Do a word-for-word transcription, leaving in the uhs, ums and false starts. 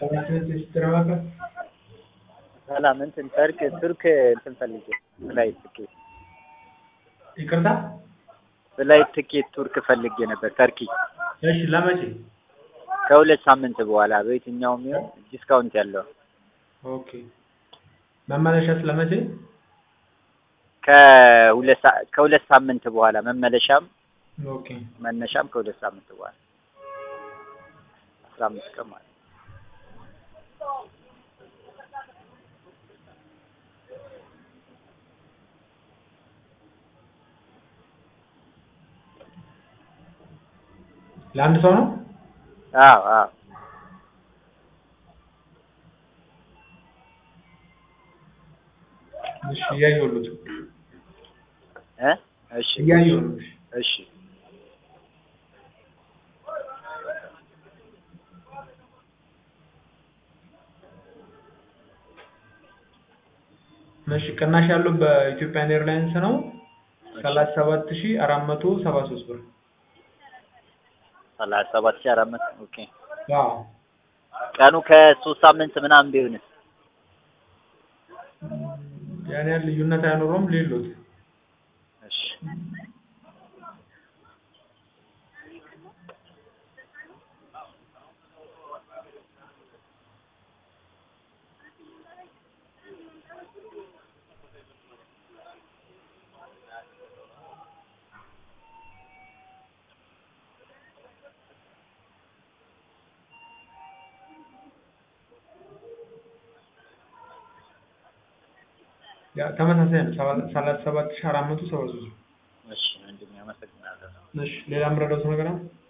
ሰላም እንትን ተርክ ቱርክ እንትን ፈልጌ ፍላይት ትኬት ይቅርታ ፍላይት ትኬት ቱርክ ፈልጌ ነበር ተርኪ። እሺ ለመቼ? ከሁለት ሳምንት በኋላ በየትኛውም ይሁን ዲስካውንት ያለው። ኦኬ መመለሻስ ለመቼ? ከሁለት ከሁለት ሳምንት በኋላ መመለሻም ኦኬ መነሻም ከሁለት ሳምንት በኋላ አስራ አምስት ቀን ማለት ለአንድ ሰው ነው? አዎ አዎ እሺ እያየሁልዎት እ እሺ እያየሁልዎት እሺ እሺ ቅናሽ ያለው በኢትዮጵያን ኤርላይንስ ነው ሰላሳ ሰባት ሺህ አራት መቶ ሰባ ሶስት ብር። ሰላሳ ሰባት ሺህ አራት መቶ ኦኬ። አዎ ቀኑ ከሶስት ሳምንት ምናምን ቢሆንስ? ያን ያህል ልዩነት አይኖረውም ሌሎት። እሺ ያ ተመሳሳይ ነው ሰላሳ ሰባት ሺህ አራት መቶ ሰባ ሶስት። እሺ ወንድሜ አመሰግናለሁ። እሺ ሌላ የምረዳዎት ነገር አለ?